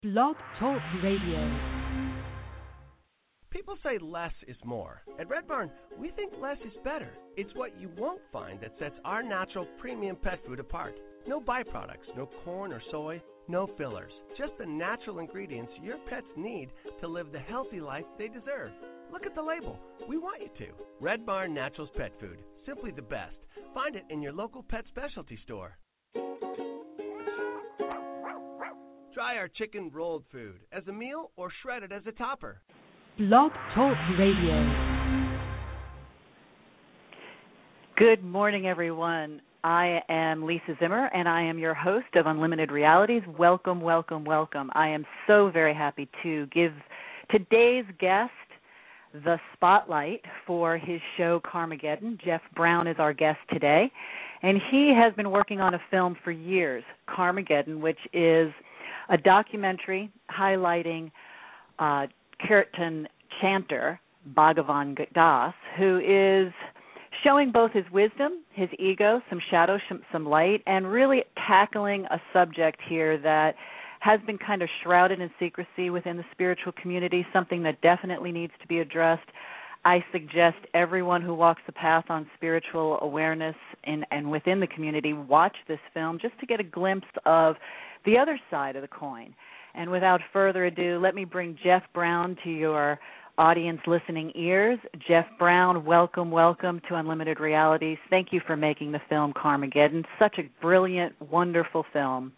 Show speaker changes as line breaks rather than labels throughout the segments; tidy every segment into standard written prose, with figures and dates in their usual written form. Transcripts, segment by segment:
Blog Talk Radio.
People say less is more. At Red Barn, we think less is better. It's what you won't find that sets our natural premium pet food apart. No byproducts, no corn or soy, no fillers. Just the natural ingredients your pets need to live the healthy life they deserve. Look at the label. We want you to. Red Barn Naturals Pet Food. Simply the best. Find it in your local pet specialty store. Try our chicken rolled food as a meal or shredded as a topper.
Blog Talk Radio.
Good morning, everyone. I am Lisa Zimmer, and I am your host of Unlimited Realities. Welcome, welcome, welcome. I am so very happy to give today's guest the spotlight for his show, Carmageddon. Jeff Brown is our guest today, and he has been working on a film for years, Carmageddon, which is a documentary highlighting Kirtan chanter, Bhagavan Das, who is showing both his wisdom, his ego, some shadow, some light, and really tackling a subject here that has been kind of shrouded in secrecy within the spiritual community, something that definitely needs to be addressed. I suggest everyone who walks the path on spiritual awareness and within the community watch this film just to get a glimpse of the other side of the coin. And without further ado, let me bring Jeff Brown to your audience listening ears. Jeff Brown, welcome, welcome to Unlimited Realities. Thank you for making the film Carmageddon. Such a brilliant, wonderful film.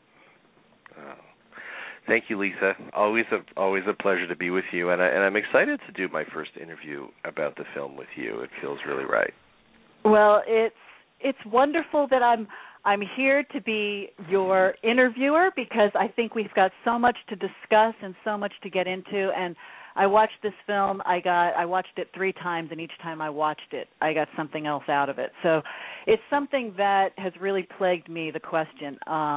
Thank you, Lisa. Always a pleasure to be with you, and I'm excited to do my first interview about the film with you. It feels really right.
Well, it's wonderful that I'm here to be your interviewer because I think we've got so much to discuss and so much to get into. And I watched this film. I watched it 3 times, and each time I watched it, I got something else out of it. So it's something that has really plagued me, the question,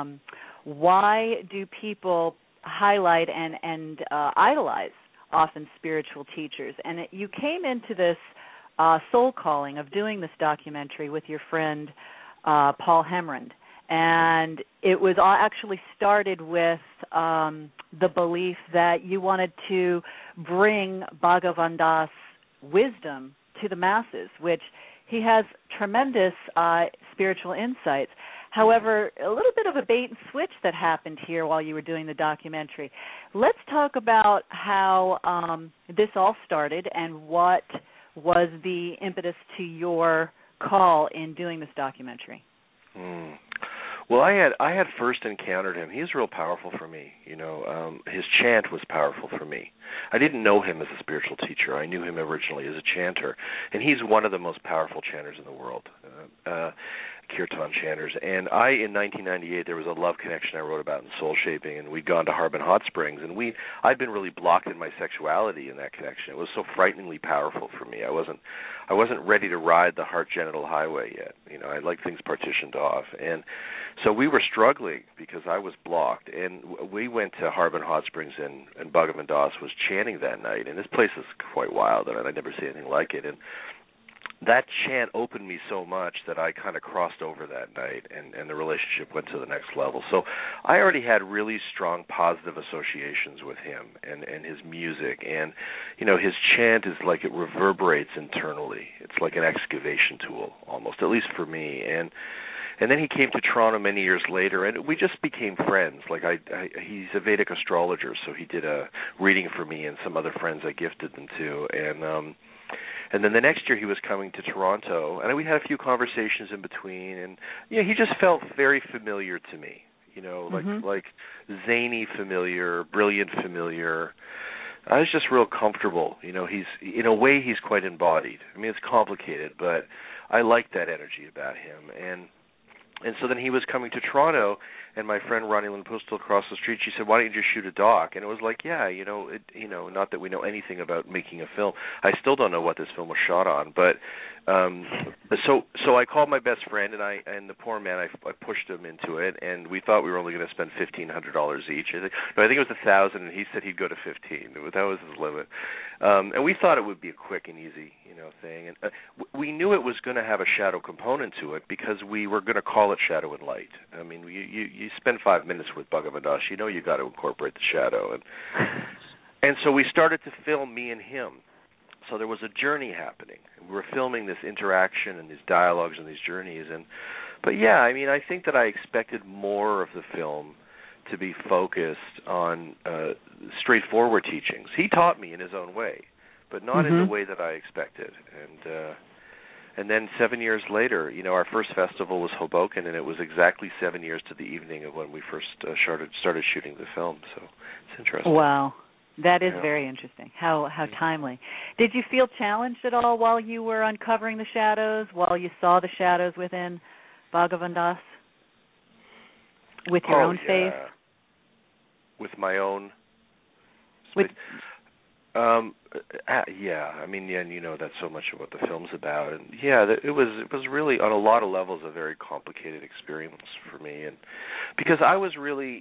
why do people highlight and idolize often spiritual teachers? And you came into this soul calling of doing this documentary with your friend Paul Hemrand, and it was actually started with the belief that you wanted to bring Bhagavan Das' wisdom to the masses, which he has tremendous spiritual insights. However, a little bit of a bait and switch that happened here while you were doing the documentary. Let's talk about how this all started and what was the impetus to your call in doing this documentary.
Well, I had first encountered him. He's real powerful for me. His chant was powerful for me. I didn't know him as a spiritual teacher. I knew him originally as a chanter, and he's one of the most powerful chanters in the world. Kirtan chanters. And in 1998, there was a love connection I wrote about in Soul Shaping, and we'd gone to Harbin Hot Springs, and I'd been really blocked in my sexuality in that connection. It was so frighteningly powerful for me. I wasn't ready to ride the heart genital highway yet. I like things partitioned off. And so we were struggling because I was blocked. And we went to Harbin Hot Springs, and Bhagavan Das was chanting that night. And this place is quite wild, and I'd never seen anything like it. And that chant opened me so much that I kind of crossed over that night, and the relationship went to the next level. So I already had really strong positive associations with him and his music. And, his chant is like it reverberates internally. It's like an excavation tool almost, at least for me. And then he came to Toronto many years later, and we just became friends. Like he's a Vedic astrologer, so he did a reading for me and some other friends I gifted them to. And then the next year he was coming to Toronto, and we had a few conversations in between, and he just felt very familiar to me, like zany familiar, brilliant familiar. I was just real comfortable. He's in a way he's quite embodied. I mean, it's complicated, but I liked that energy about him. And so then he was coming to Toronto, and my friend Ronnie Lynn Pustel across the street, she said, "Why don't you just shoot a doc?" And it was like, not that we know anything about making a film. I still don't know what this film was shot on, but so I called my best friend, and the poor man, I pushed him into it, and we thought we were only going to spend $1,500 each. I think it was $1,000, and he said he'd go to $1,500. That was his limit, and we thought it would be a quick and easy, thing. And we knew it was going to have a shadow component to it because we were going to call it Shadow and Light. I mean, you you spend 5 minutes with Bhagavan Das, you know you got to incorporate the shadow. And so we started to film me and him. So there was a journey happening. We were filming this interaction and these dialogues and these journeys. But yeah, I mean, I think that I expected more of the film to be focused on straightforward teachings. He taught me in his own way, but not in the way that I expected. And then 7 years later, you know, our first festival was Hoboken, and it was exactly 7 years to the evening of when we first started shooting the film. So it's interesting.
Wow. That is very interesting. How timely. Did you feel challenged at all while you were uncovering the shadows, while you saw the shadows within Bhagavan Das? With your own faith?
With my own
faith?
Yeah. I mean, yeah, and you know that's so much of what the film's about. And yeah, it was really on a lot of levels a very complicated experience for me, and because I was really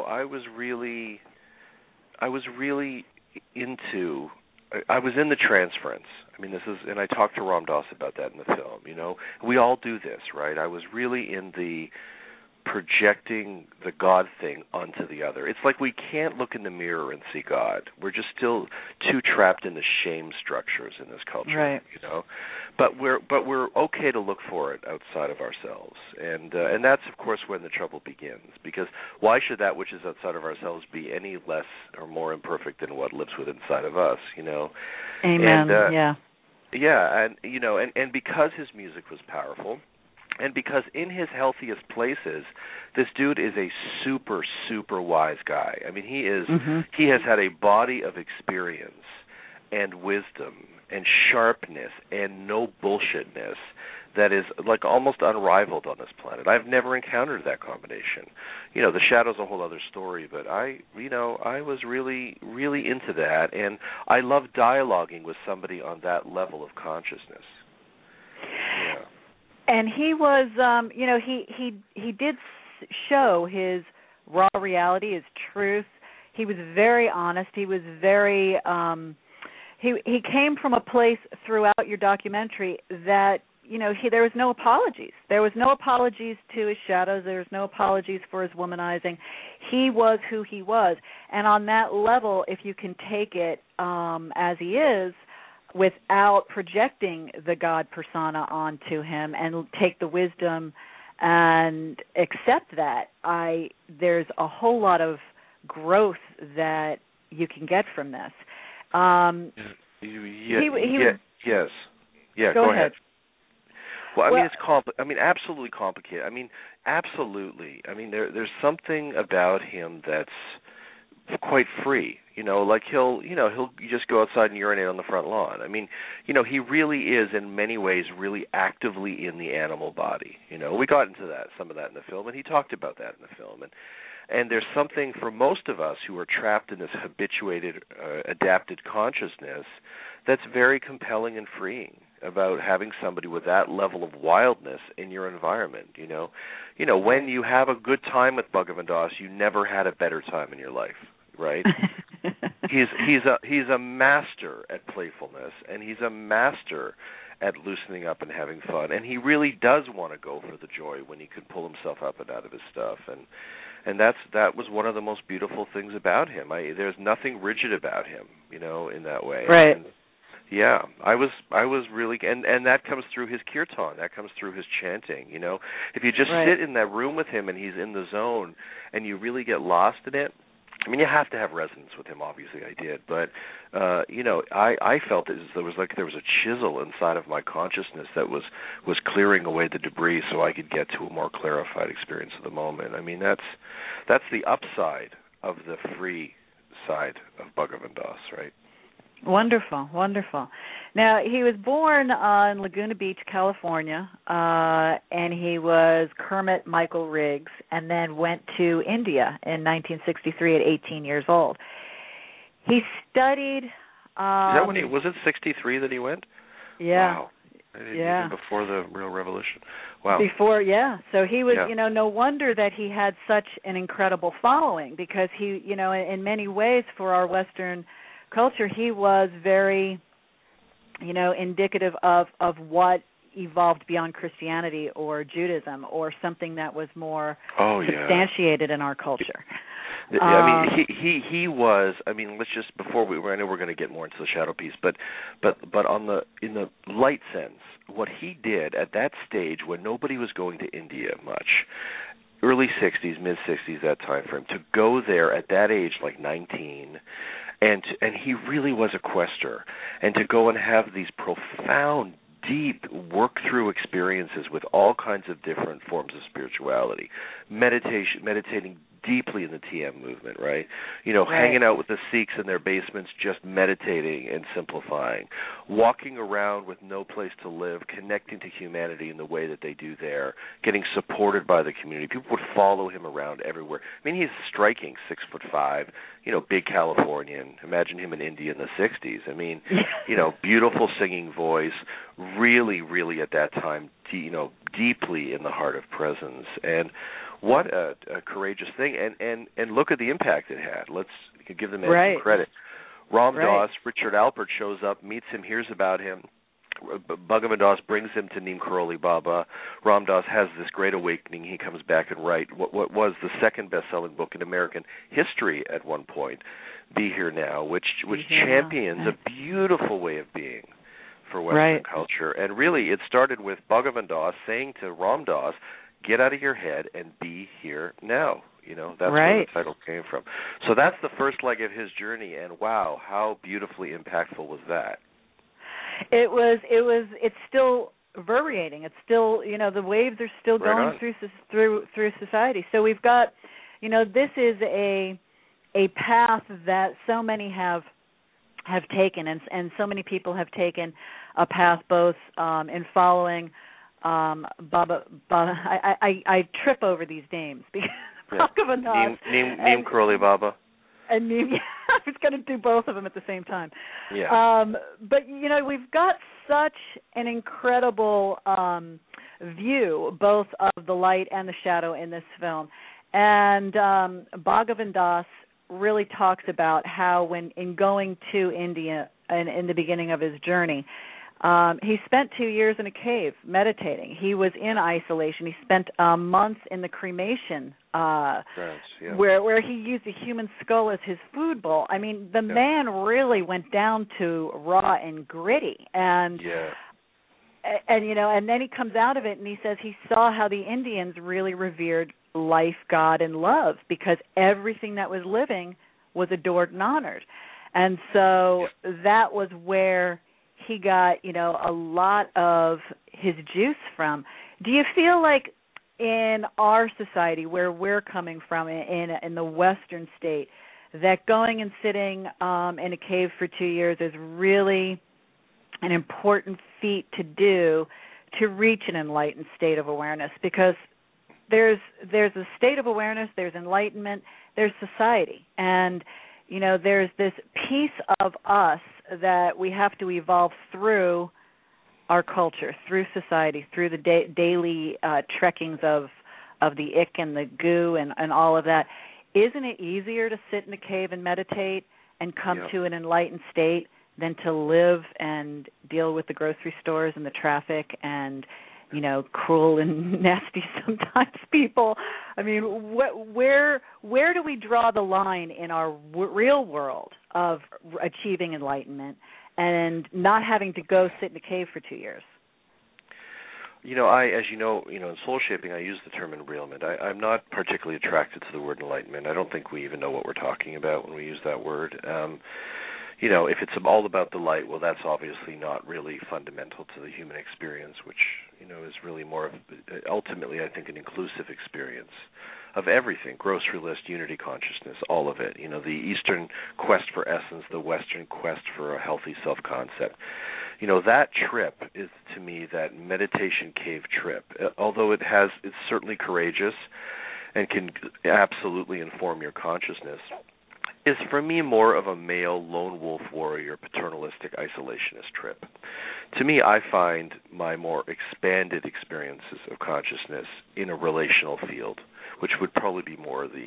into. I was in the transference. I mean, and I talked to Ram Dass about that in the film. You know, we all do this, right? I was really in the projecting the God thing onto the other. It's like we can't look in the mirror and see God. We're just still too trapped in the shame structures in this culture,
right.
You know. But we're okay to look for it outside of ourselves, and that's of course when the trouble begins. Because why should that which is outside of ourselves be any less or more imperfect than what lives within inside of us? You know.
Amen.
Yeah. Yeah, and you know, and because his music was powerful. And because in his healthiest places, this dude is a super, super wise guy. I mean, he has had a body of experience and wisdom and sharpness and no bullshitness that is like almost unrivaled on this planet. I've never encountered that combination. You know, the shadow's a whole other story, but I was really, really into that, and I love dialoguing with somebody on that level of consciousness. Yeah.
And he was, he did show his raw reality, his truth. He was very honest. He was very, he came from a place throughout your documentary that, you know, there was no apologies. There was no apologies to his shadows. There was no apologies for his womanizing. He was who he was. And on that level, if you can take it as he is, without projecting the God persona onto him and take the wisdom and accept that, there's a whole lot of growth that you can get from this.
Yes. Yeah,
go ahead.
Well, I mean, it's absolutely complicated. I mean, absolutely. I mean, there's something about him that's quite free. You know, like he'll just go outside and urinate on the front lawn. I mean, you know, he really is in many ways really actively in the animal body. You know, we got into some of that in the film, and he talked about that in the film. And there's something for most of us who are trapped in this habituated, adapted consciousness that's very compelling and freeing about having somebody with that level of wildness in your environment. You know, when you have a good time with Bhagavan Das, you never had a better time in your life, right? He's a master at playfulness, and he's a master at loosening up and having fun. And he really does want to go for the joy when he can pull himself up and out of his stuff. And that was one of the most beautiful things about him. There's nothing rigid about him, you know, in that way.
Right.
And, yeah, I was really, and that comes through his kirtan, that comes through his chanting, you know. If you just sit in that room with him and he's in the zone and you really get lost in it, I mean, you have to have resonance with him, obviously I did, but, you know, I felt as there was a chisel inside of my consciousness that was clearing away the debris so I could get to a more clarified experience of the moment. I mean, that's the upside of the free side of Bhagavan Das, right?
Wonderful, wonderful. Now, he was born on Laguna Beach, California, and he was Kermit Michael Riggs, and then went to India in 1963 at 18 years old. He studied... Is
that when was it 63 that he went?
Yeah.
Wow. Even before the real revolution. Wow.
Before, yeah. So he was, you know, no wonder that he had such an incredible following, because he, you know, in many ways for our Western culture, he was very, you know, indicative of what, evolved beyond Christianity or Judaism or something that was more
yeah.
substantiated in our culture.
I mean, he was. I mean, let's just before I know we're going to get more into the shadow piece, but in the light sense, what he did at that stage when nobody was going to India much, early 60s, mid 60s, that time frame, to go there at that age, like 19, and he really was a quester, and to go and have these profound, deep work-through experiences with all kinds of different forms of spirituality, meditating deeply in the TM movement, right? Right. Hanging out with the Sikhs in their basements, just meditating and simplifying, walking around with no place to live, connecting to humanity in the way that they do there, getting supported by the community. People would follow him around everywhere. I mean, he's striking, 6'5", big Californian. Imagine him in India in the 60s. I mean, beautiful singing voice, really, really at that time, deeply in the heart of presence. And what a courageous thing, and look at the impact it had. Let's give the man some credit. Ram Dass, Richard Alpert shows up, meets him, hears about him. Bhagavan Das brings him to Neem Karoli Baba. Ram Dass has this great awakening. He comes back and writes what was the second best-selling book in American history at one point, Be Here Now, which champions a beautiful way of being for Western culture. And really, it started with Bhagavan Das saying to Ram Dass, get out of your head and be here now. That's where the title came from. So that's the first leg of his journey, and wow, how beautifully impactful was that? It's still reverberating. It's still, the waves are still going through society. So we've got, this is a path that so many have taken, and so many people have taken a path both in following Baba. I trip over these names because Bhagavan Das. Neem Karoli Baba.
And Neem, I was going to do both of them at the same time.
Yeah.
But we've got such an incredible view, both of the light and the shadow in this film, and Bhagavan Das really talks about how when in going to India and in the beginning of his journey. He spent 2 years in a cave meditating. He was in isolation. He spent months in the cremation where he used a human skull as his food bowl. I mean, the man really went down to raw and gritty. And then he comes out of it and he says he saw how the Indians really revered life, God, and love because everything that was living was adored and honored. And so that was where he got, a lot of his juice from. Do you feel like in our society, where we're coming from, in the Western state, that going and sitting in a cave for 2 years is really an important feat to do to reach an enlightened state of awareness? Because there's a state of awareness, there's enlightenment, there's society, and there's this piece of us that we have to evolve through our culture, through society, through the daily trekkings of the ick and the goo and all of that. Isn't it easier to sit in a cave and meditate and come to an enlightened state than to live and deal with the grocery stores and the traffic and cruel and nasty sometimes people? I mean, where do we draw the line in our real world of achieving enlightenment and not having to go sit in a cave for 2 years?
As in soul shaping, I use the term enrealment. I'm not particularly attracted to the word enlightenment. I don't think we even know what we're talking about when we use that word. If it's all about the light, well, that's obviously not really fundamental to the human experience, which, is really more of, ultimately, I think, an inclusive experience of everything, grocery list, unity consciousness, all of it. The Eastern quest for essence, the Western quest for a healthy self-concept. That trip is, to me, that meditation cave trip. Although it's certainly courageous and can absolutely inform your consciousness, is for me more of a male lone wolf warrior paternalistic isolationist trip. To me, I find my more expanded experiences of consciousness in a relational field, which would probably be more the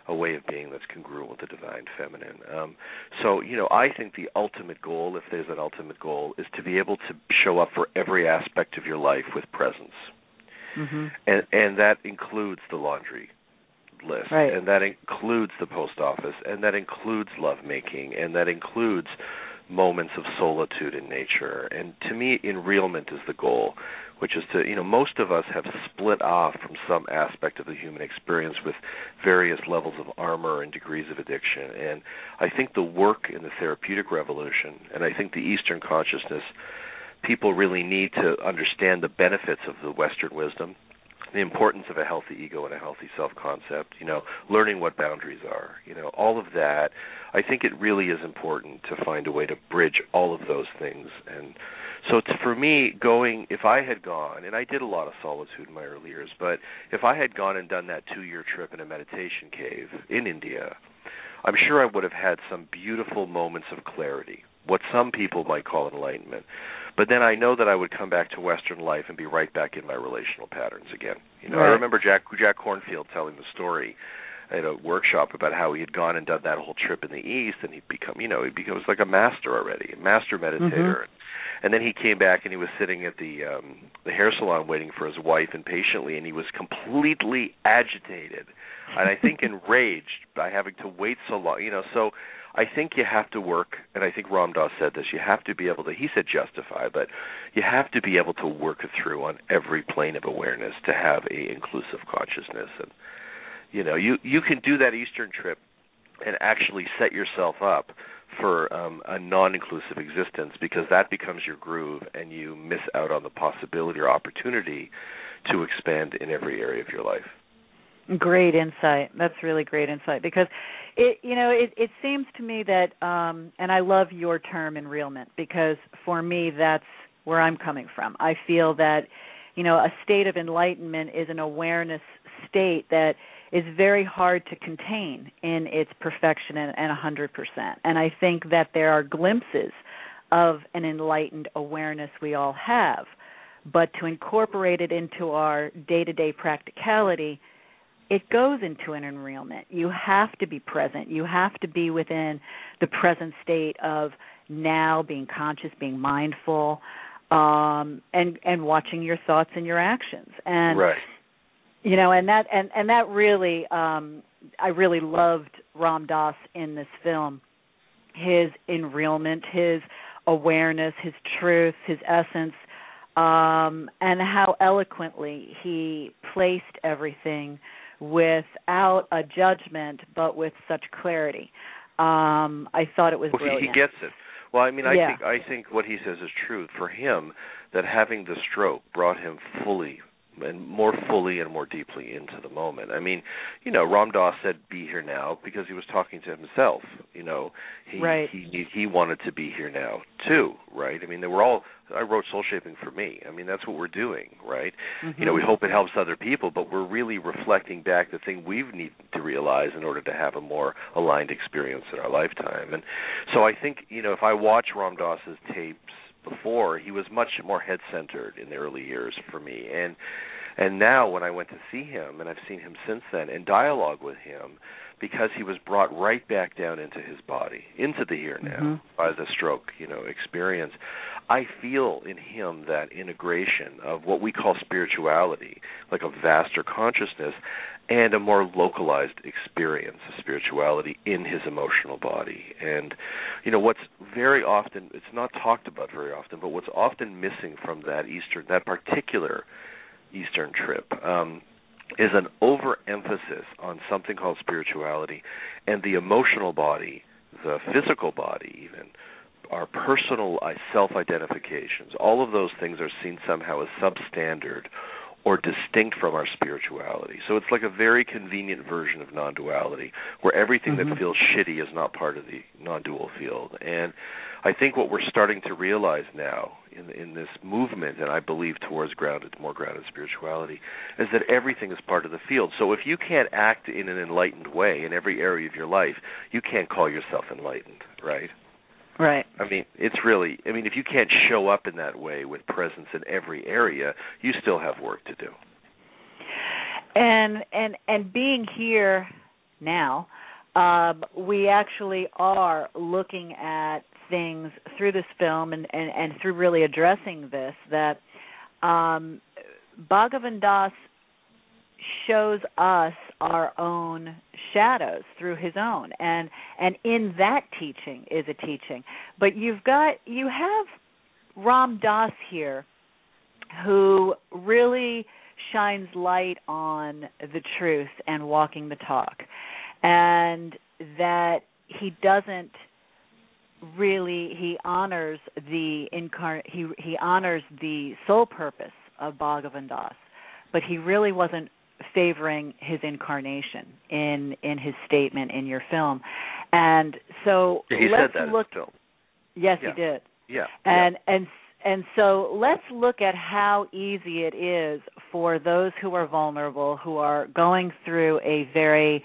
a way of being that's congruent with the divine feminine. So, I think the ultimate goal, if there's an ultimate goal, is to be able to show up for every aspect of your life with presence.
Mm-hmm.
And that includes the laundry list,
right.
and that includes the post office, and that includes lovemaking, and that includes moments of solitude in nature. And to me, enrealment is the goal, which is to, most of us have split off from some aspect of the human experience with various levels of armor and degrees of addiction. And I think the work in the therapeutic revolution, and I think the Eastern consciousness, people really need to understand the benefits of the Western wisdom, the importance of a healthy ego and a healthy self-concept, learning what boundaries are, all of that. I think it really is important to find a way to bridge all of those things. And so for me, if I had gone, and I did a lot of solitude in my early years, but if I had gone and done that 2-year trip in a meditation cave in India, I'm sure I would have had some beautiful moments of clarity, what some people might call enlightenment. But then I know that I would come back to Western life and be right back in my relational patterns again. Right. I remember Jack Kornfield telling the story at a workshop about how he had gone and done that whole trip in the East, and he becomes like a master already, a master meditator. Mm-hmm. And then he came back and he was sitting at the hair salon waiting for his wife impatiently, and he was completely agitated, and I think enraged by having to wait so long. So I think you have to work, and I think Ram Dass said this, you have to be able to, he said justify, but you have to be able to work through on every plane of awareness to have a inclusive consciousness. And, you can do that Eastern trip and actually set yourself up for a non-inclusive existence, because that becomes your groove and you miss out on the possibility or opportunity to expand in every area of your life.
Great insight. That's really great insight, because it seems to me that, and I love your term enrealment, because for me that's where I'm coming from. I feel that, a state of enlightenment is an awareness state that is very hard to contain in its perfection and 100%. And I think that there are glimpses of an enlightened awareness we all have, but to incorporate it into our day-to-day practicality, it goes into an enrealment. You have to be present. You have to be within the present state of now, being conscious, being mindful, and watching your thoughts and your actions. And
right.
And that really, I really loved Ram Dass in this film. His enrealment, his awareness, his truth, his essence, and how eloquently he placed everything without a judgment, but with such clarity. I thought it was brilliant.
He gets it. Well, I think what he says is true. For him, that having the stroke brought him more fully and more deeply into the moment. Ram Dass said, "Be here now," because he was talking to himself.
Right.
He wanted to be here now too, right? They were all. I wrote Soul Shaping for me. That's what we're doing, right?
Mm-hmm.
We hope it helps other people, but we're really reflecting back the thing we need to realize in order to have a more aligned experience in our lifetime. And so I think, if I watch Ram Dass's tapes before, he was much more head-centered in the early years for me. And now when I went to see him, and I've seen him since then, and dialogue with him, because he was brought right back down into his body, into the here now, mm-hmm. by the stroke, experience, I feel in him that integration of what we call spirituality, like a vaster consciousness, and a more localized experience of spirituality in his emotional body. And, what's very often, it's not talked about very often, but what's often missing from that particular Eastern trip, is an overemphasis on something called spirituality, and the emotional body, the physical body even, our personal self-identifications. All of those things are seen somehow as substandard or distinct from our spirituality. So it's like a very convenient version of non-duality, where everything mm-hmm. that feels shitty is not part of the non-dual field. And I think what we're starting to realize now in this movement, and I believe towards more grounded spirituality, is that everything is part of the field. So if you can't act in an enlightened way in every area of your life, you can't call yourself enlightened, right?
Right.
It's really, if you can't show up in that way with presence in every area, you still have work to do.
And being here now, we actually are looking at things through this film and through really addressing this, that Bhagavan Das shows us our own shadows through his own, and in that teaching is a teaching. But you have Ram Dass here, who really shines light on the truth and walking the talk, and that he doesn't really, he honors the he honors the soul purpose of Bhagavan Das, but he really wasn't favoring his incarnation in his statement in your film. And so
he
let's
said that
look.
in the film.
Yes,
Yeah.
he did.
Yeah.
And so let's look at how easy it is for those who are vulnerable, who are going through a very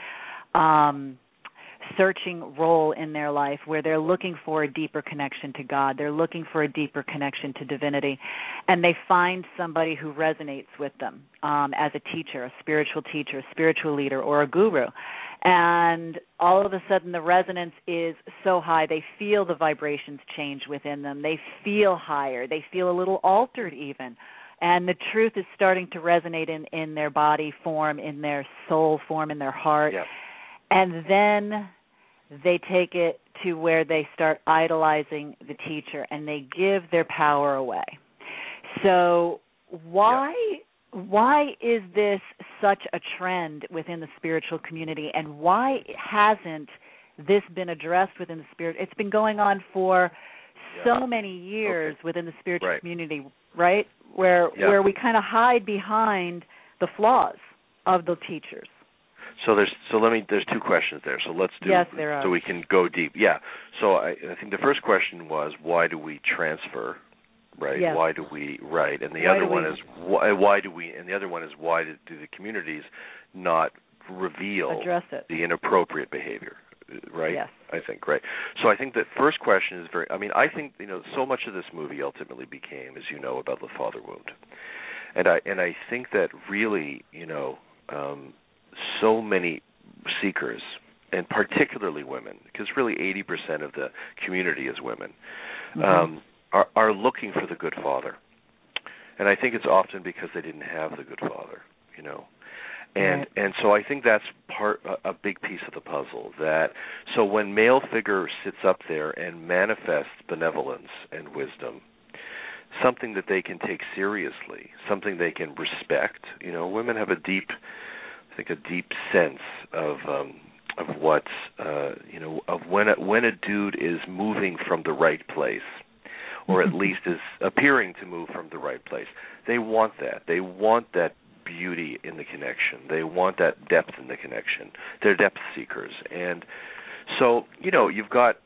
searching role in their life where they're looking for a deeper connection to God, they're looking for a deeper connection to divinity, and they find somebody who resonates with them as a teacher, a spiritual leader, or a guru. And all of a sudden the resonance is so high, they feel the vibrations change within them. They feel higher. They feel a little altered even. And the truth is starting to resonate in their body form, in their soul form, in their heart.
Yep.
And then they take it to where they start idolizing the teacher and they give their power away. So why is this such a trend within the spiritual community, and why hasn't this been addressed within the spirit? It's been going on for so many years within the spiritual community, right? Where we kind of hide behind the flaws of the teachers.
So there's two questions there. So let's do
there are.
So we can go deep. Yeah. So I think the first question was, why do we transfer? Right.
Yes.
Why do we? Right. And the other one is why do we? And the other one is why do the communities not reveal the inappropriate behavior? Right.
Yes.
I think right. So I think the first question is very. I mean, I think so much of this movie ultimately became, as you know, about the father wound, and I think that really, so many seekers, and particularly women, because really 80% of the community is women.
Mm-hmm.
Are looking for the good father, and I think it's often because they didn't have the good father, and so I think that's a big piece of the puzzle. That so when male figure sits up there and manifests benevolence and wisdom, something that they can take seriously, something they can respect. Women have a deep sense of what's of when a dude is moving from the right place, or at least is appearing to move from the right place. They want that. They want that beauty in the connection. They want that depth in the connection. They're depth seekers. And so, you've got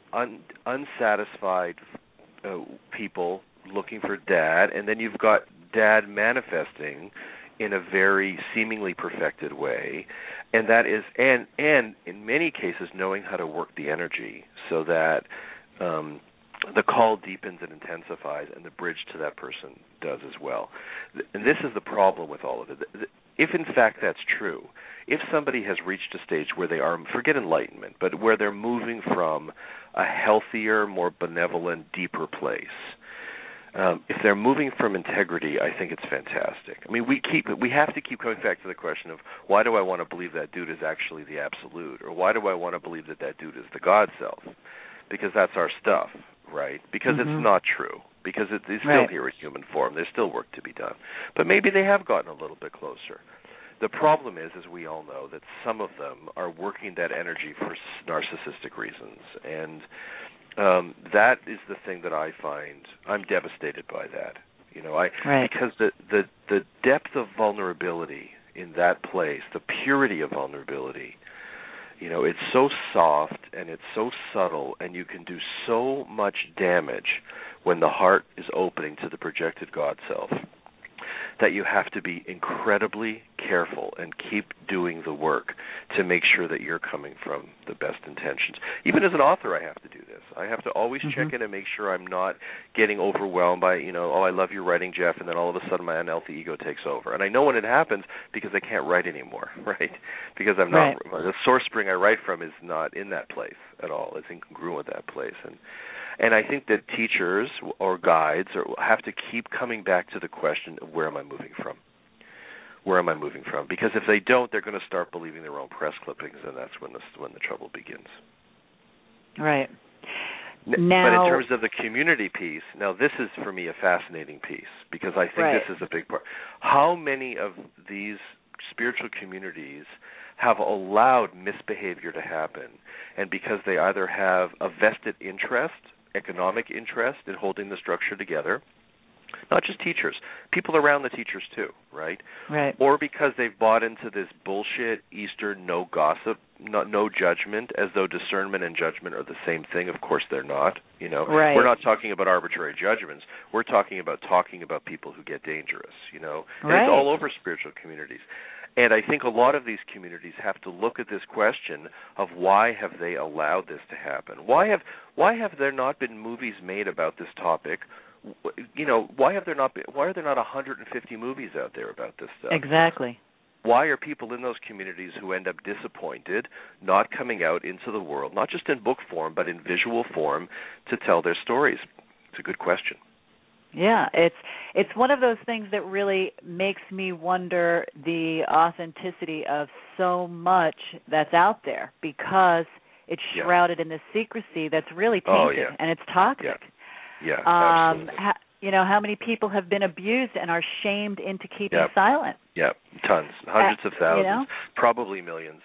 unsatisfied people looking for dad, and then you've got dad manifesting in a very seemingly perfected way, and that is, and in many cases knowing how to work the energy so that the call deepens and intensifies, and the bridge to that person does as well. And this is the problem with all of it. If in fact that's true, if somebody has reached a stage where they are, forget enlightenment, but where they're moving from a healthier, more benevolent, deeper place, if they're moving from integrity, I think it's fantastic. I mean, we have to keep coming back to the question of, why do I want to believe that dude is actually the absolute, or why do I want to believe that dude is the God self? Because that's our stuff, right? Because it's not true. Because it's still here in human form. There's still work to be done. But maybe they have gotten a little bit closer. The problem is, as we all know, that some of them are working that energy for narcissistic reasons, and that is the thing that I find. I'm devastated by that. Because the depth of vulnerability in that place, the purity of vulnerability, it's so soft and it's so subtle, and you can do so much damage when the heart is opening to the projected God self. that you have to be incredibly careful and keep doing the work to make sure that you're coming from the best intentions. Even as an author, I have to do this. I have to always check in and make sure I'm not getting overwhelmed by, I love your writing, Jeff, and then all of a sudden my unhealthy ego takes over. And I know when it happens because I can't write anymore, right? Because I'm not, the source spring I write from is not in that place at all. It's incongruent with that place. And I think that teachers or guides have to keep coming back to the question of where am I moving from? Where am I moving from? Because if they don't, they're going to start believing their own press clippings, and that's when the trouble begins.
Right.
Now, but in terms of the community piece, now this is for me a fascinating piece because I think this is a big part. How many of these spiritual communities have allowed misbehavior to happen, and because they either have a vested interest, economic interest in holding the structure together, not just teachers, people around the teachers too, right?
Right.
Or because they've bought into this bullshit Eastern no gossip, no judgment, as though discernment and judgment are the same thing. Of course they're not.
Right.
We're not talking about arbitrary judgments. We're talking about people who get dangerous. And it's all over spiritual communities. And I think a lot of these communities have to look at this question of why have they allowed this to happen? Why have there not been movies made about this topic? Why are there not 150 movies out there about this stuff?
Exactly.
Why are people in those communities who end up disappointed not coming out into the world, not just in book form, but in visual form, to tell their stories? It's a good question.
Yeah, it's one of those things that really makes me wonder the authenticity of so much that's out there because it's shrouded in this secrecy that's really tainted and it's toxic.
Yeah, absolutely.
How many people have been abused and are shamed into keeping silent?
Yeah, tons, hundreds of thousands, probably millions.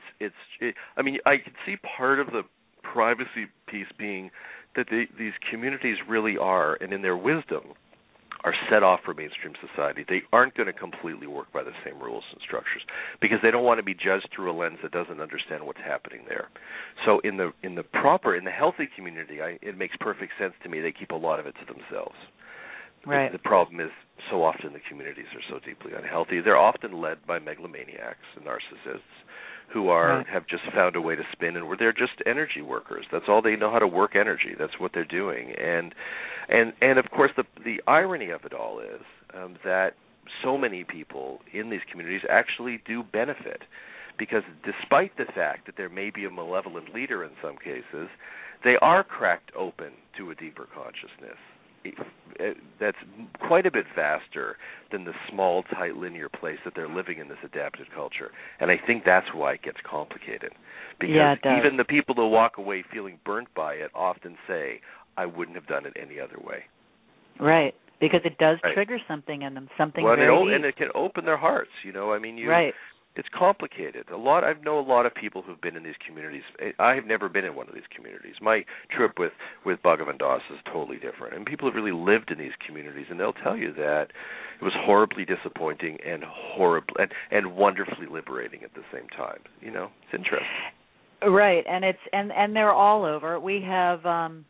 I could see part of the privacy piece being that these communities really are, and in their wisdom, are set off for mainstream society. They aren't going to completely work by the same rules and structures because they don't want to be judged through a lens that doesn't understand what's happening there. So in the healthy community, it makes perfect sense to me. They keep a lot of it to themselves.
Right.
The problem is so often the communities are so deeply unhealthy. They're often led by megalomaniacs and narcissists who have just found a way to spin, and they're just energy workers. That's all they know how to work energy. That's what they're doing. And of course the irony of it all is that so many people in these communities actually do benefit, because despite the fact that there may be a malevolent leader in some cases, they are cracked open to a deeper consciousness that's quite a bit vaster than the small, tight, linear place that they're living in, this adapted culture. And I think that's why it gets complicated. Because even the people who walk away feeling burnt by it often say, I wouldn't have done it any other way.
Right, because it does trigger something in them, something very deep.
And it can open their hearts,
Right.
It's complicated. I know a lot of people who've been in these communities. I have never been in one of these communities. My trip with Bhagavan Das is totally different. And people have really lived in these communities, and they'll tell you that it was horribly disappointing and and wonderfully liberating at the same time. It's interesting.
Right, and they're all over. We have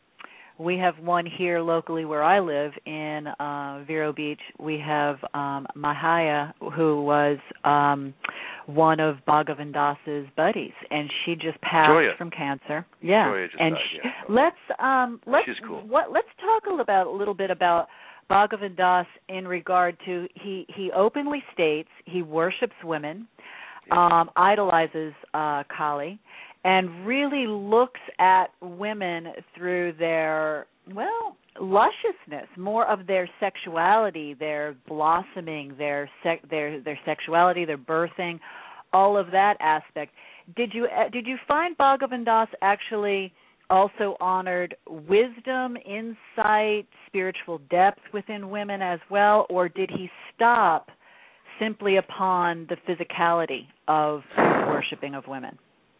one here locally where I live in Vero Beach. We have Mahaya, who was one of Bhagavan Das's buddies, and she just passed from cancer. Yeah,
Joya just
and
died, she's cool.
Let's talk a little bit about Bhagavan Das in regard to he openly states he worships women, idolizes Kali, and really looks at women through their, lusciousness, more of their sexuality, their blossoming, their sexuality, their birthing, all of that aspect. Did you find Bhagavan Das actually also honored wisdom, insight, spiritual depth within women as well, or did he stop simply upon the physicality of worshiping of women?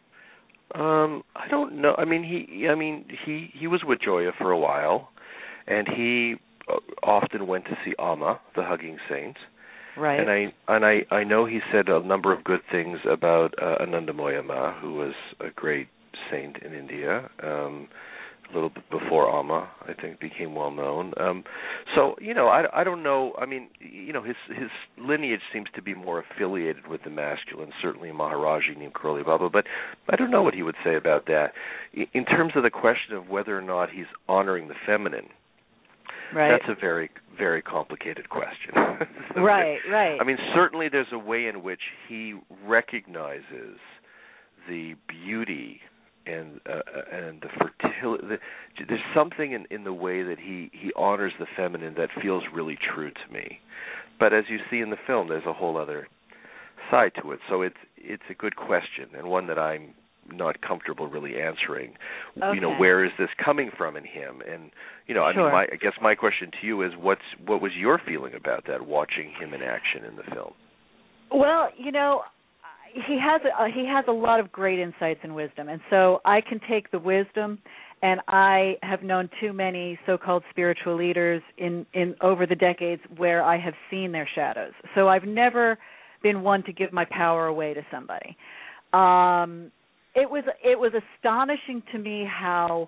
I don't know. He was with Joya for a while, and he often went to see Amma, the hugging saint.
Right.
And I know he said a number of good things about Anandamoya Ma, who was a great saint in India. a little bit before Amma, I think, became well known. So, I don't know. I mean, his lineage seems to be more affiliated with the masculine, certainly a Maharaji named Karoli Baba, but I don't know what he would say about that. In terms of the question of whether or not he's honoring the feminine,
right.
That's a very, very complicated question.
Right.
I mean, certainly there's a way in which he recognizes the beauty and the fertility. There's something in the way that he honors the feminine that feels really true to me. But as you see in the film, there's a whole other side to it. So it's a good question, and one that I'm not comfortable really answering.
Okay.
Where is this coming from in him? And
Sure.
I mean, I guess my question to you is, what was your feeling about that, watching him in action in the film?
Well, he has a lot of great insights and wisdom, and so I can take the wisdom, and I have known too many so-called spiritual leaders in over the decades where I have seen their shadows. So I've never been one to give my power away to somebody. It was astonishing to me how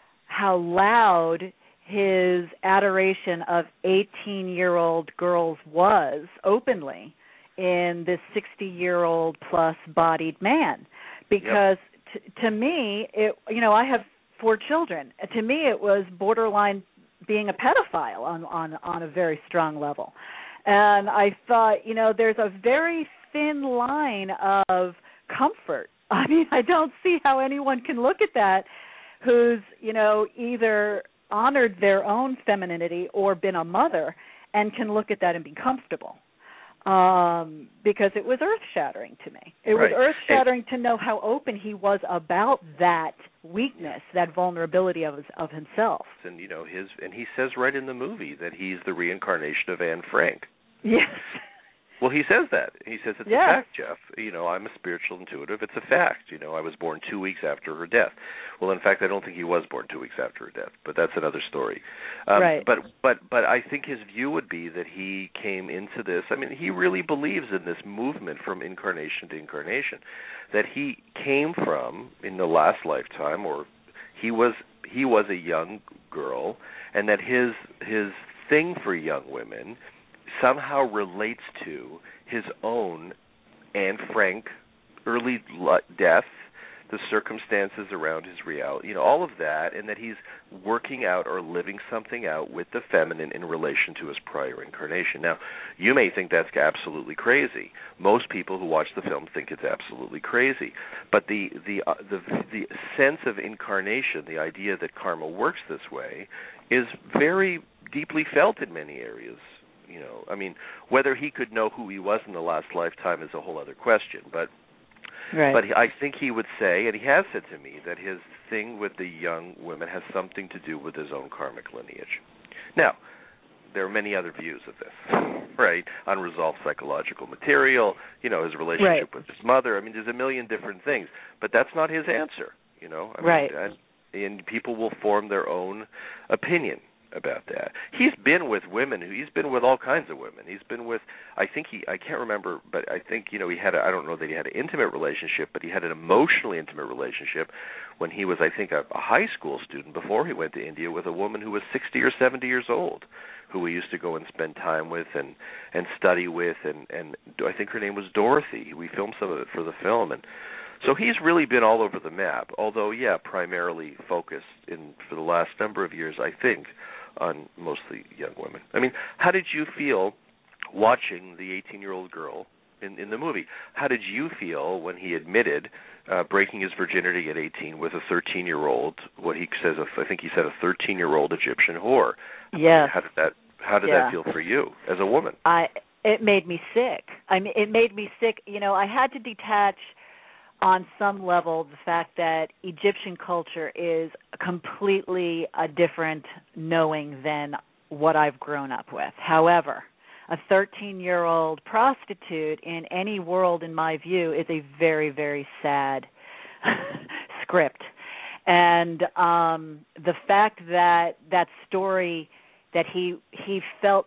loud his adoration of 18-year-old girls was openly in this 60-year-old plus bodied man, because to me, I have 4 children. To me, it was borderline being a pedophile on a very strong level. And I thought, there's a very thin line of comfort. I mean, I don't see how anyone can look at that who's, either honored their own femininity or been a mother and can look at that and be comfortable. Because it was earth-shattering to me. It was earth-shattering to know how open he was about that weakness, that vulnerability of himself.
And and he says right in the movie that he's the reincarnation of Anne Frank.
Yes.
Well, he says that. He says it's a fact, Jeff. I'm a spiritual intuitive. It's a fact. I was born 2 weeks after her death. Well, in fact, I don't think he was born 2 weeks after her death, but that's another story.
Right.
But I think his view would be that he came into this. I mean, he really believes in this movement from incarnation to incarnation, that he came from in the last lifetime, or he was a young girl, and that his thing for young women somehow relates to his own Anne Frank early death, the circumstances around his reality, all of that, and that he's working out or living something out with the feminine in relation to his prior incarnation. Now, you may think that's absolutely crazy. Most people who watch the film think it's absolutely crazy. But the sense of incarnation, the idea that karma works this way, is very deeply felt in many areas. I mean, whether he could know who he was in the last lifetime is a whole other question. But I think he would say, and he has said to me, that his thing with the young women has something to do with his own karmic lineage. Now, there are many other views of this, right? Unresolved psychological material, his relationship with his mother. I mean, there's a million different things. But that's not his answer, and people will form their own opinion about that. He's been with women. He's been with all kinds of women. He's been with, I can't remember, but I think, he had I don't know that he had an intimate relationship, but he had an emotionally intimate relationship when he was, I think, a high school student before he went to India, with a woman who was 60 or 70 years old, who he used to go and spend time with and study with, and I think her name was Dorothy. We filmed some of it for the film, and so he's really been all over the map, although, primarily focused for the last number of years, I think, on mostly young women. I mean, how did you feel watching the 18-year-old girl in the movie? How did you feel when he admitted breaking his virginity at 18 with a 13-year-old, what he says, I think he said a 13-year-old Egyptian whore?
Yes.
How did that feel for you as a woman?
It made me sick. I mean, it made me sick. I had to detach on some level the fact that Egyptian culture is completely a different knowing than what I've grown up with. However, a 13-year-old prostitute in any world, in my view, is a very, very sad script. And the fact that story, that he felt,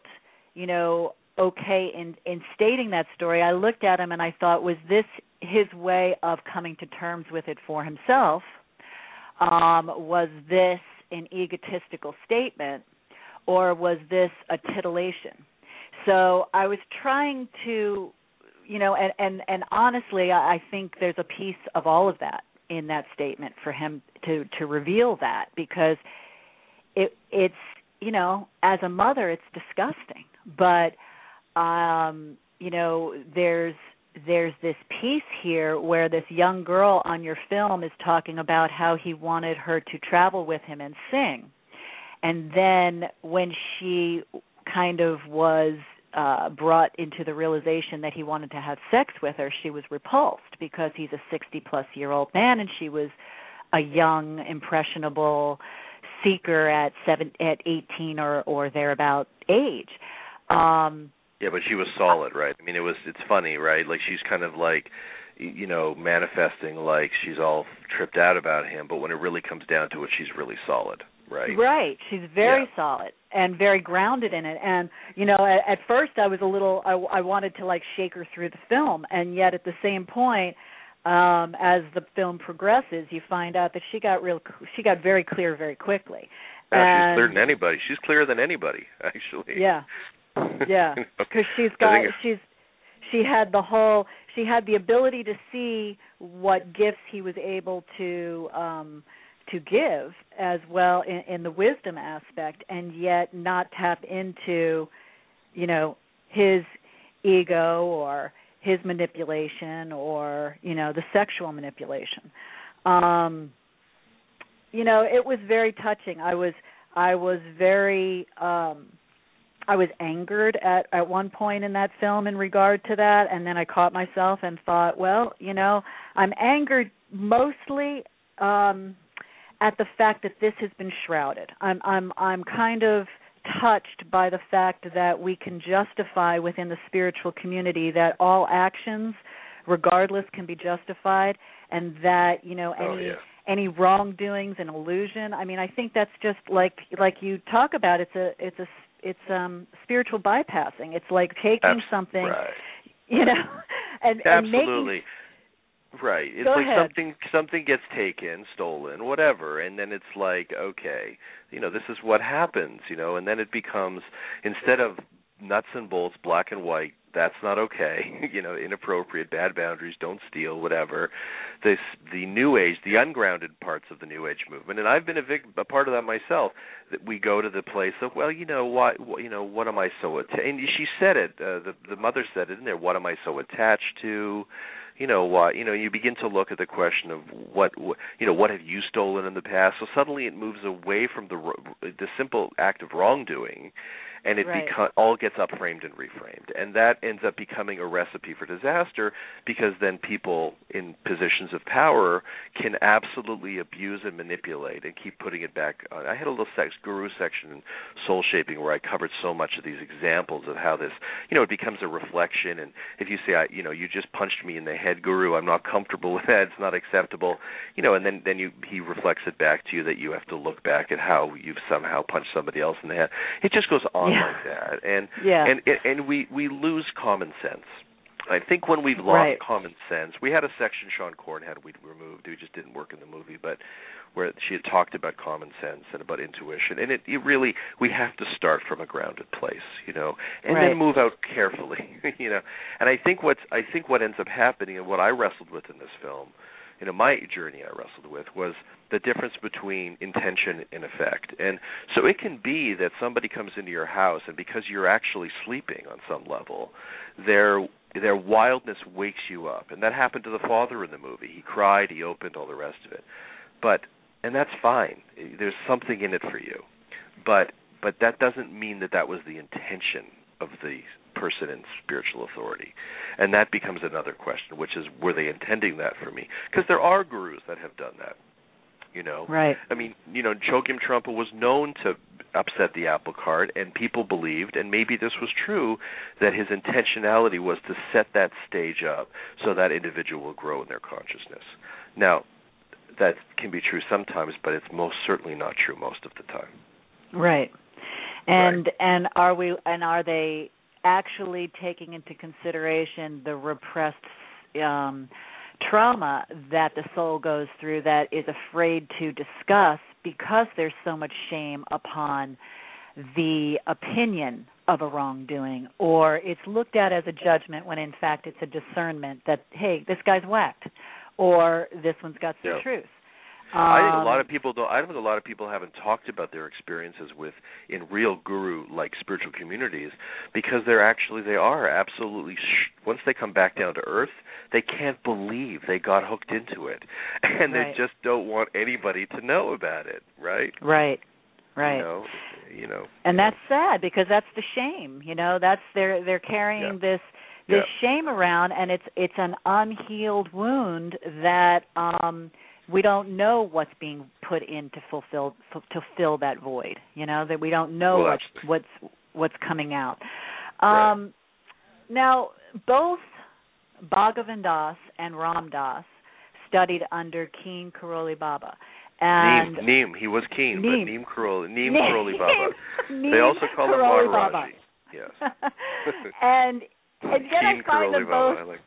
okay in stating that story, I looked at him and I thought, was this his way of coming to terms with it for himself? Was this an egotistical statement, or was this a titillation? So I was trying to, and honestly, I think there's a piece of all of that in that statement for him to reveal that, because it's, as a mother, it's disgusting. But, there's this piece here where this young girl on your film is talking about how he wanted her to travel with him and sing. And then when she kind of was brought into the realization that he wanted to have sex with her, she was repulsed, because he's a 60-plus-year-old man and she was a young, impressionable seeker at 18 or thereabout age.
Yeah, but she was solid, right? I mean, it's funny, right? Like, she's kind of like, manifesting like she's all tripped out about him, but when it really comes down to it, she's really solid, right?
Right. She's very solid and very grounded in it. And, at first I was I wanted to, like, shake her through the film, and yet at the same point, as the film progresses, you find out that she got very clear very quickly.
Yeah, she's clearer than anybody. She's clearer than anybody, actually.
Yeah. Yeah, because she had the ability to see what gifts he was able to give as well in the wisdom aspect, and yet not tap into, his ego or his manipulation or, the sexual manipulation. It was very touching. I was very I was angered at one point in that film in regard to that, and then I caught myself and thought, well, I'm angered mostly at the fact that this has been shrouded. I'm kind of touched by the fact that we can justify within the spiritual community that all actions, regardless, can be justified, and that any wrongdoings and illusion. I mean, I think that's just like you talk about. It's spiritual bypassing. It's like taking something,
right.
and
absolutely. Right. It's like
ahead.
something gets taken, stolen, whatever, and then it's like, okay, this is what happens, and then it becomes, instead of nuts and bolts, black and white, that's not okay, inappropriate, bad boundaries, don't steal, whatever. The New Age, the ungrounded parts of the New Age movement, and I've been a part of that myself. That we go to the place of, well, what am I so attached? And she said it. The mother said it in there. What am I so attached to? You begin to look at the question of what have you stolen in the past? So suddenly it moves away from the simple act of wrongdoing, and it all gets upframed and reframed, and that ends up becoming a recipe for disaster, because then people in positions of power can absolutely abuse and manipulate and keep putting it back on. I had a little guru section in Soul Shaping where I covered so much of these examples of how this, it becomes a reflection, and if you say, you just punched me in the head, Guru, I'm not comfortable with that, it's not acceptable, and then he reflects it back to you that you have to look back at how you've somehow punched somebody else in the head. It just goes on like that, and we lose common sense. I think when we've lost common sense, we had a section Sean Corn had we'd removed. It just didn't work in the movie, but where she had talked about common sense and about intuition, and it really, we have to start from a grounded place, and then move out carefully, And I think what ends up happening, and what I wrestled with in this film, my journey I wrestled with, was the difference between intention and effect. And so it can be that somebody comes into your house, and because you're actually sleeping on some level, their wildness wakes you up. And that happened to the father in the movie. He cried, he opened, all the rest of it. And that's fine. There's something in it for you. But that doesn't mean that was the intention of the person in spiritual authority. And that becomes another question, which is, were they intending that for me? Because there are gurus that have done that.
Right.
I mean, Chogyam Trungpa was known to upset the apple cart, and people believed, and maybe this was true, that his intentionality was to set that stage up so that individual will grow in their consciousness. Now, that can be true sometimes, but it's most certainly not true most of the time.
Right. And are they actually taking into consideration the repressed trauma that the soul goes through that is afraid to discuss because there's so much shame upon the opinion of a wrongdoing, or it's looked at as a judgment when in fact it's a discernment that, hey, this guy's whacked, or this one's got some truth.
I think a lot of people don't. I think a lot of people haven't talked about their experiences in real guru-like spiritual communities, because they are absolutely. Once they come back down to earth, they can't believe they got hooked into it, and they just don't want anybody to know about it. Right.
Right.
You know.
And that's sad, because that's the shame. That's they're carrying this shame around, and it's an unhealed wound that we don't know what's being put in to fill that void. That we don't know what's coming out. Now, both Bhagavan Das and Ram Das studied under Keen Karoli Baba. And
Neem. He was keen, but Neem Karoli Baba.
Neem
they also call him
Karoli
Maharaji.
Baba.
Yes.
and yet I find them both.
Baba.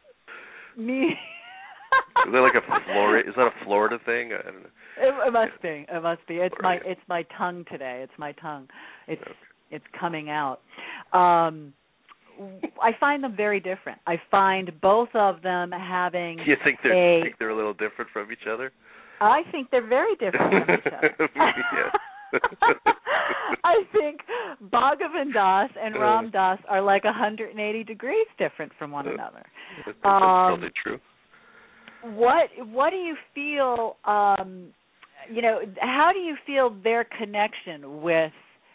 Is that like is that a Florida thing? I don't know.
It must be. It's my tongue today. It's my tongue. It's coming out. I find them very different. I find both of them having.
Do you think they're a little different from each other?
I think they're very different from each other. I think Bhagavan Das and Ram Das are like 180 degrees different from one another.
That's probably true.
What do you feel? How do you feel their connection with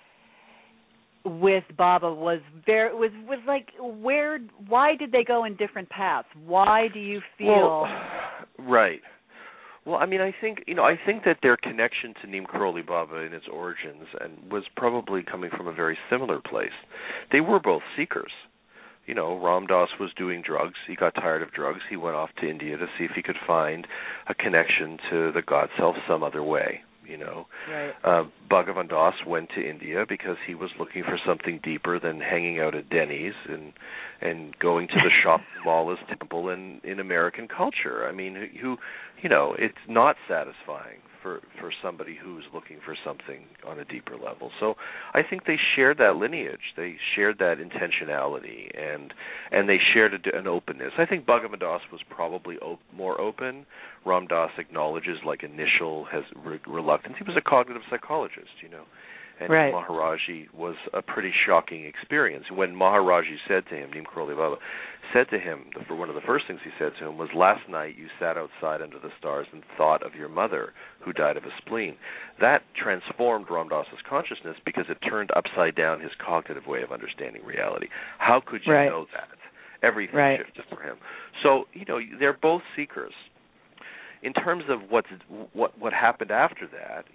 Baba was like? Why did they go in different paths? Why do you feel?
Right. Well, I mean, I think that their connection to Neem Karoli Baba in its origins was probably coming from a very similar place. They were both seekers. Ram Das was doing drugs. He got tired of drugs. He went off to India to see if he could find a connection to the God Self some other way.
Right.
Bhagavan Das went to India because he was looking for something deeper than hanging out at Denny's and going to the shopping mall as temple in American culture. I mean, it's not satisfying for somebody who's looking for something on a deeper level. So I think they shared that lineage. They shared that intentionality, and they shared an openness. I think Bhagavan Das was probably more open. Ram Das acknowledges initial reluctance. He was a cognitive psychologist, and
right.
Maharaji was a pretty shocking experience. When Maharaji said to him, Neem Karoli Baba said to him, one of the first things he said to him was, "Last night you sat outside under the stars and thought of your mother who died of a spleen." That transformed Ram Das's consciousness because it turned upside down his cognitive way of understanding reality. How could you know that? Everything shifted for him. So, they're both seekers. In terms of what happened after that,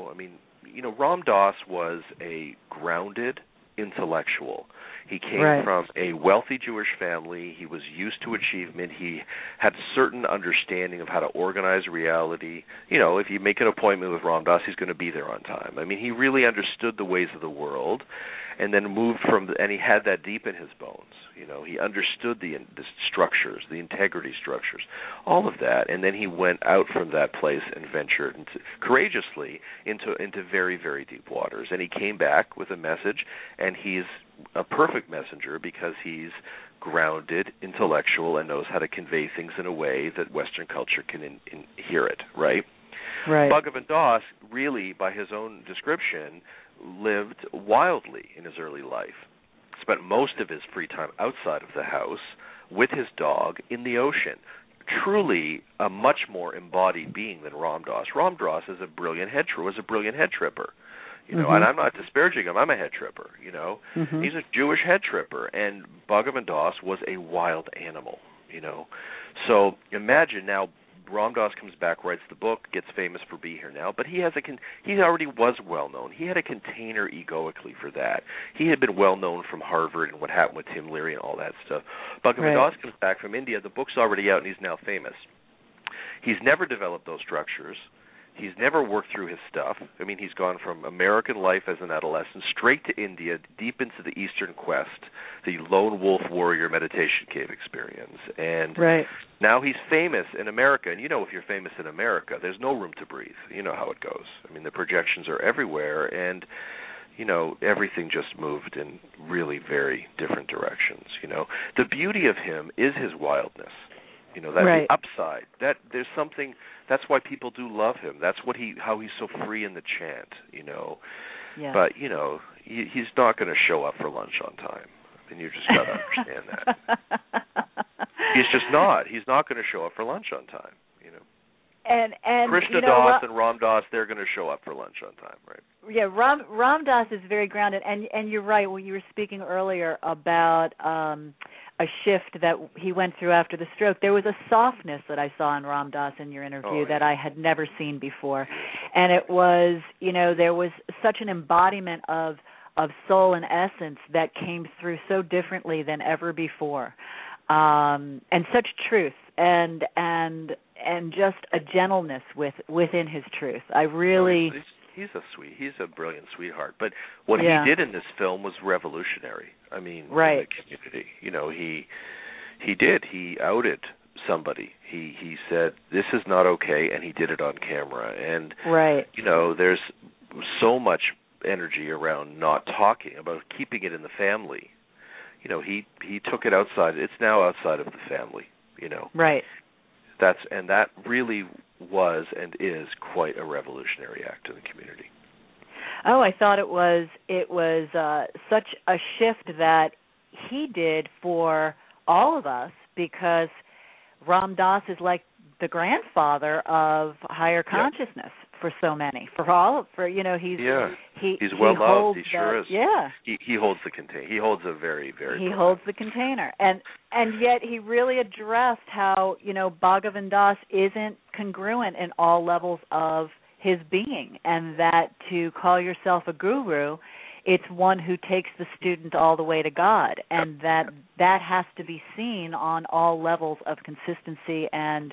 Ram Das was a grounded intellectual. He came from a wealthy Jewish family. He was used to achievement. He had a certain understanding of how to organize reality. If you make an appointment with Ram Das, he's going to be there on time. I mean, he really understood the ways of the world, and then moved and he had that deep in his bones. He understood the structures, the integrity structures, all of that, and then he went out from that place and ventured courageously into very, very deep waters. And he came back with a message, and he's a perfect messenger because he's grounded, intellectual, and knows how to convey things in a way that Western culture can hear it, right?
Right.
Bhagavan Das, really, by his own description, lived wildly in his early life. Spent most of his free time outside of the house with his dog in the ocean. Truly a much more embodied being than Ram Das. Ram Das was a brilliant head tripper. And I'm not disparaging him. I'm a head tripper. He's a Jewish head tripper, and Bhagavan Das was a wild animal. So imagine now. Ram Das comes back, writes the book, gets famous for Be Here Now, but he already was well known. He had a container egoically for that. He had been well known from Harvard and what happened with Tim Leary and all that stuff. Bhagavan Das comes back from India. The book's already out, and he's now famous. He's never developed those structures. He's never worked through his stuff. I mean, he's gone from American life as an adolescent straight to India, deep into the Eastern Quest, the lone wolf warrior meditation cave experience. And now he's famous in America. And if you're famous in America, there's no room to breathe. You know how it goes. I mean, the projections are everywhere, and everything just moved in really very different directions. The beauty of him is his wildness. The upside. That there's something. That's why people do love him. That's how he's so free in the chant.
Yeah.
But he's not going to show up for lunch on time. I mean, you just got to understand that. He's just not. He's not going to show up for lunch on time.
And
Krishna Das and Ram Dass, they're going to show up for lunch on time, right?
Yeah, Ram Dass is very grounded, and you're right. When you were speaking earlier about a shift that he went through after the stroke, there was a softness that I saw in Ram Dass in your interview that I had never seen before, and it was, there was such an embodiment of soul and essence that came through so differently than ever before, and such truth and just a gentleness within his truth. I really.
He's a brilliant sweetheart. But what he did in this film was revolutionary. I mean, in the community, he outed somebody. He said this is not okay, and he did it on camera. And there's so much energy around not talking about keeping it in the family. He took it outside. It's now outside of the family.
Right.
That really was and is quite a revolutionary act in the community.
Oh, I thought it was such a shift that he did for all of us, because Ram Dass is like the grandfather of higher consciousness for so many, he's
well loved. He sure is.
Yeah,
he holds the container. He holds a very, very.
He holds the container, and yet he really addressed how Bhagavan Das isn't congruent in all levels of his being, and that to call yourself a guru, it's one who takes the student all the way to God, and that has to be seen on all levels of consistency and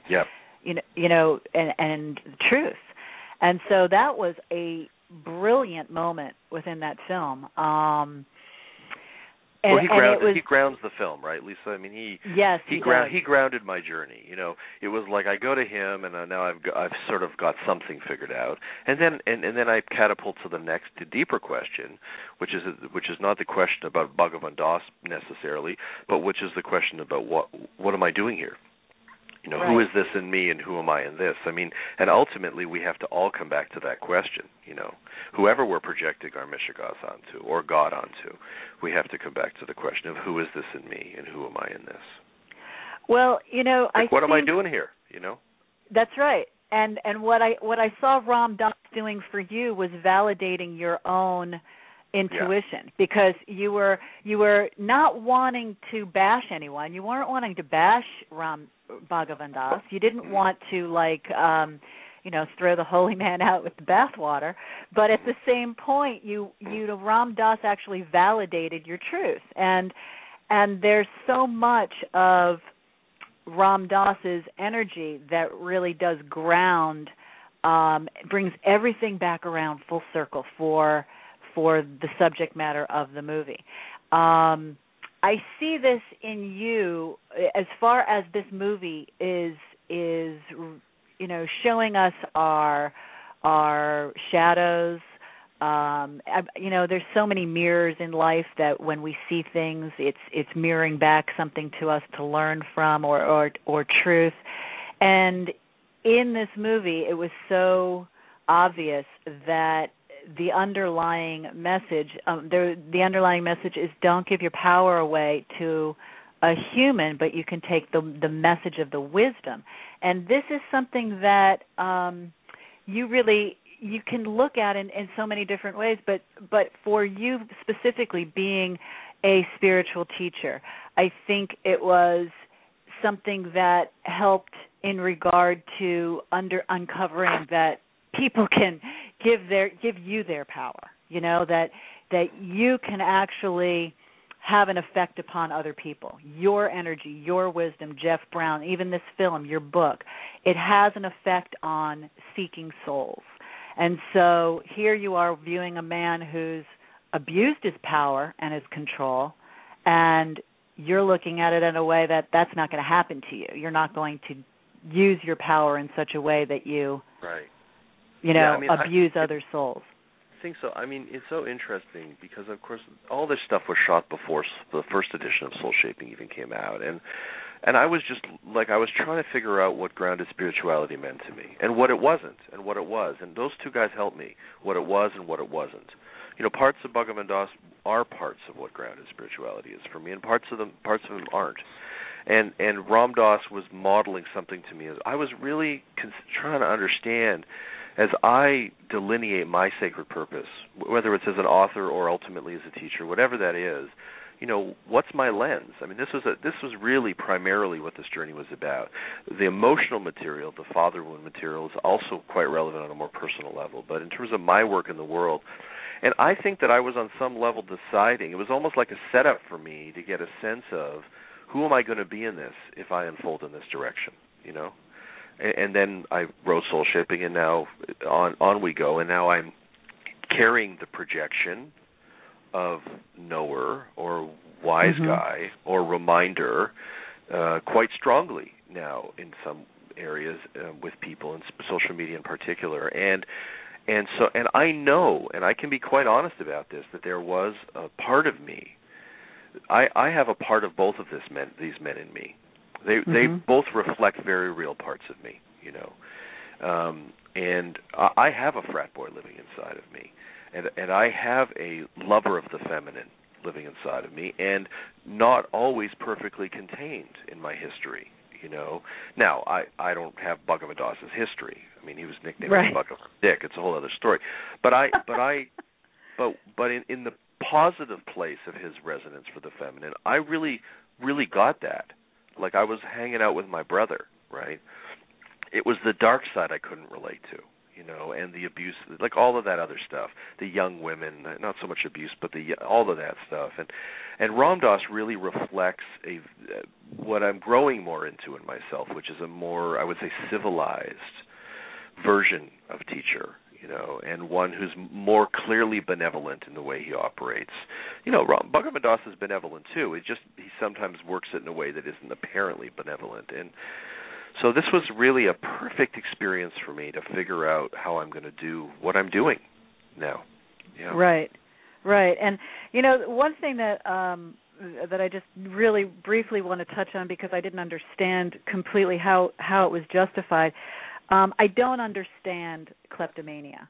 and truth. And so that was a brilliant moment within that film.
He grounds the film, right, Lisa? I mean, he grounded my journey. It was like I go to him, and now I've sort of got something figured out, and then I catapult to the next, deeper question, which is not the question about Bhagavan Das necessarily, but which is the question about what am I doing here? Who is this in me and who am I in this? I mean, and ultimately we have to all come back to that question, Whoever we're projecting our Mishigas onto or God onto, we have to come back to the question of who is this in me and who am I in this?
Well,
what am I doing here,
That's right. And what I saw Ram Dass doing for you was validating your own intuition, because you were not wanting to bash anyone. You weren't wanting to bash Bhagavan Das. You didn't want to throw the holy man out with the bathwater. But at the same point, Ram Dass actually validated your truth, and there's so much of Ram Dass's energy that really does ground, brings everything back around full circle for the subject matter of the movie. I see this in you as far as this movie is showing us our shadows. There's so many mirrors in life that when we see things, it's mirroring back something to us to learn from or truth. And in this movie, it was so obvious that the underlying message, is don't give your power away to a human, but you can take the message of the wisdom. And this is something that you can look at in so many different ways, but for you specifically being a spiritual teacher, I think it was something that helped in regard to uncovering that people can give you their power, that you can actually have an effect upon other people. Your energy, your wisdom, Jeff Brown, even this film, your book, it has an effect on seeking souls. And so here you are viewing a man who's abused his power and his control, and you're looking at it in a way that that's not going to happen to you. You're not going to use your power in such a way that you,
right.
Abuse other souls.
I think so. I mean, it's so interesting because, of course, all this stuff was shot before the first edition of Soul Shaping even came out, and I was just I was trying to figure out what grounded spirituality meant to me, and what it wasn't, and what it was, and those two guys helped me, what it was and what it wasn't. Parts of Bhagavan Das are parts of what grounded spirituality is for me, and parts of them aren't. And Ram Dass was modeling something to me as I was really trying to understand, as I delineate my sacred purpose, whether it's as an author or ultimately as a teacher, whatever that is, what's my lens? I mean, this was really primarily what this journey was about. The emotional material, the father wound material, is also quite relevant on a more personal level. But in terms of my work in the world, and I think that I was on some level deciding, it was almost like a setup for me to get a sense of who am I going to be in this if I unfold in this direction, And then I wrote Soul Shaping, and now on we go, and now I'm carrying the projection of knower or wise guy or reminder quite strongly now in some areas with people, and social media in particular. And I know, and I can be quite honest about this, that there was a part of me. I have a part of both of these men in me. They both reflect very real parts of me, and I have a frat boy living inside of me, and I have a lover of the feminine living inside of me, and not always perfectly contained in my history. Now I don't have Bhagavan Das's history. I mean, he was nicknamed Bhagavan Dick. It's a whole other story. But in the positive place of his resonance for the feminine, I really, really got that. Like I was hanging out with my brother, right? It was the dark side I couldn't relate to, and the abuse, like all of that other stuff, the young women, not so much abuse, but all of that stuff. And Ram Dass really reflects what I'm growing more into in myself, which is a more, I would say, civilized version of teacher, and one who's more clearly benevolent in the way he operates. Bhagavan Das is benevolent too. He sometimes works it in a way that isn't apparently benevolent. And so this was really a perfect experience for me to figure out how I'm going to do what I'm doing now. Yeah.
Right. And one thing that I just really briefly want to touch on, because I didn't understand completely how it was justified. I don't understand kleptomania.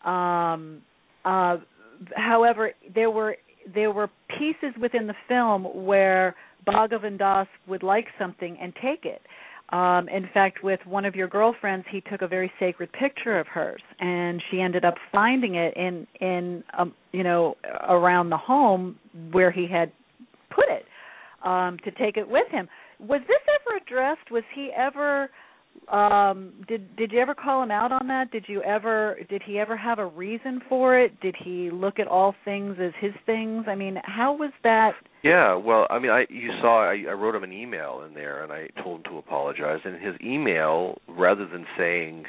However, there were pieces within the film where Bhagavan Das would like something and take it. In fact, with one of your girlfriends, he took a very sacred picture of hers, and she ended up finding it in around the home where he had put it to take it with him. Was this ever addressed? Was he ever? Did you ever call him out on that? Did he ever have a reason for it? Did he look at all things as his things? I mean, how was that?
Yeah, well, I mean, I wrote him an email in there, and I told him to apologize. And his email, rather than saying,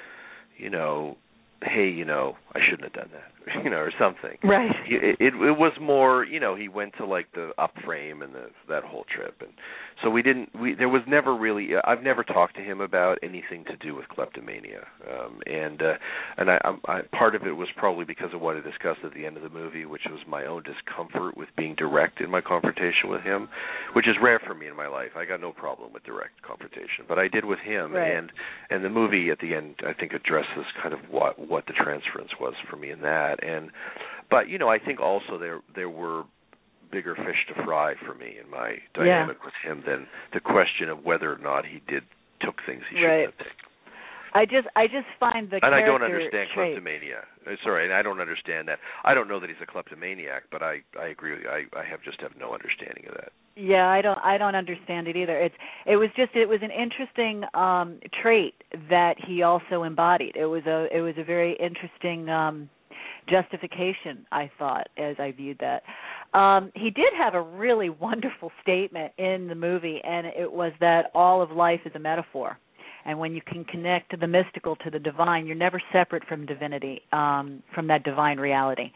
hey, I shouldn't have done that, or something.
Right.
It was more, he went to like the up frame and that whole trip, and so there was never really. I've never talked to him about anything to do with kleptomania, and I part of it was probably because of what I discussed at the end of the movie, which was my own discomfort with being direct in my confrontation with him, which is rare for me in my life. I got no problem with direct confrontation, but I did with him,
right.
And the movie at the end, I think, addresses kind of what the transference was for me in that. But I think also there were bigger fish to fry for me in my dynamic with him than the question of whether or not he took things he shouldn't have taken.
I just find the
and
character
I don't understand
trait.
kleptomania. Sorry, and I don't understand that. I don't know that he's a kleptomaniac, but I agree with you. I just have no understanding of that.
Yeah, I don't understand it either. It was an interesting trait that he also embodied. It was a very interesting justification, I thought, as I viewed that. He did have a really wonderful statement in the movie, and it was that all of life is a metaphor. And when you can connect the mystical to the divine, you're never separate from divinity, from that divine reality.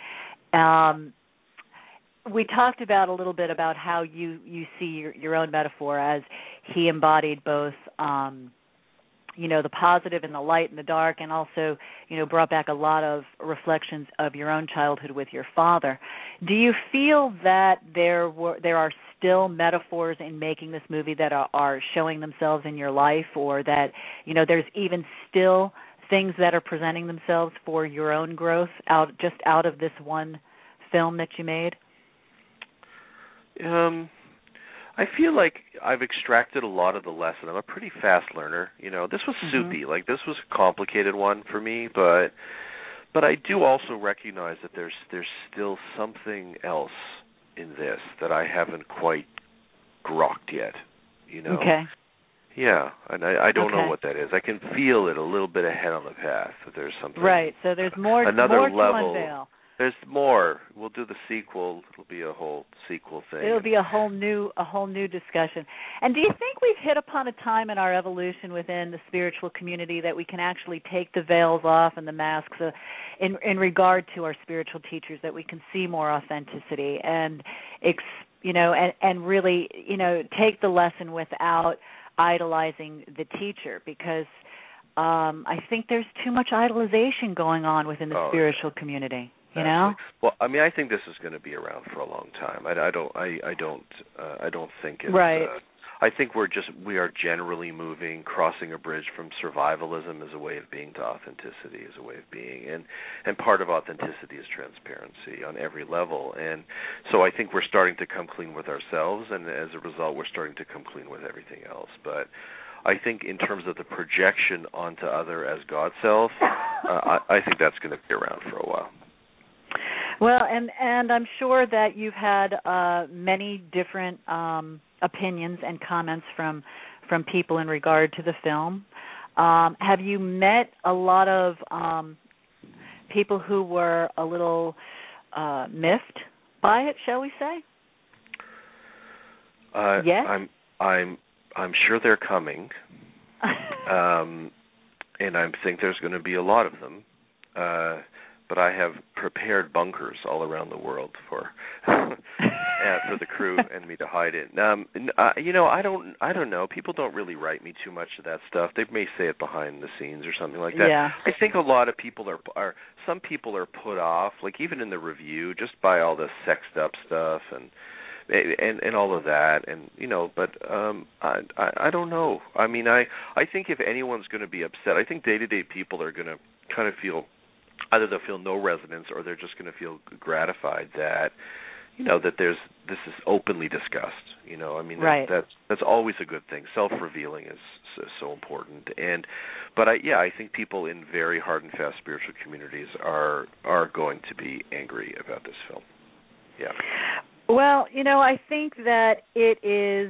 We talked about a little bit about how you see your own metaphor as he embodied both, the positive and the light and the dark, and also, brought back a lot of reflections of your own childhood with your father. Do you feel that there are still metaphors in making this movie that are showing themselves in your life, or that, there's even still things that are presenting themselves for your own growth out of this one film that you made?
I feel like I've extracted a lot of the lesson. I'm a pretty fast learner. This was soupy. Like, this was a complicated one for me, but I do also recognize that there's still something else in this that I haven't quite grokked yet.
Okay.
Yeah, and I don't know what that is. I can feel it a little bit ahead on the path. That there's something.
Right. So there's more.
Another
more
level.
To unveil.
There's more. We'll do the sequel. It'll be a whole sequel thing.
It'll be a whole new discussion. And do you think we've hit upon a time in our evolution within the spiritual community that we can actually take the veils off and the masks in regard to our spiritual teachers, that we can see more authenticity and and really take the lesson without idolizing the teacher? Because I think there's too much idolization going on within the spiritual community.
Well, I mean, I think this is going to be around for a long time. I don't think it's.
Right.
I think we are generally crossing a bridge from survivalism as a way of being to authenticity as a way of being, and part of authenticity is transparency on every level. And so I think we're starting to come clean with ourselves, and as a result, we're starting to come clean with everything else. But I think in terms of the projection onto other as God self, I think that's going to be around for a while.
Well, and I'm sure that you've had many different opinions and comments from people in regard to the film. Have you met a lot of people who were a little miffed by it, shall we say? Yes.
I'm sure they're coming, and I think there's going to be a lot of them. But I have prepared bunkers all around the world for the crew and me to hide in. I don't know. People don't really write me too much of that stuff. They may say it behind the scenes or something like that.
Yeah.
I think a lot of people some people are put off, like even in the review, just by all the sexed up stuff and all of that, and but I don't know. I mean, I think if anyone's going to be upset, I think day-to-day people are going to kind of feel. Either they'll feel no resonance, or they're just going to feel gratified that, that this is openly discussed. I mean,
right.
That's always a good thing. Self-revealing is so important, but I think people in very hard and fast spiritual communities are going to be angry about this film. Yeah.
Well, I think that it is